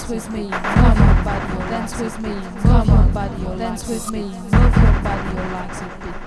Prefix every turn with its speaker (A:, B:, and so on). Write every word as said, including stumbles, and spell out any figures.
A: dance with me, move your body, dance with me, move your body, dance with me, move your body, your legs a bit.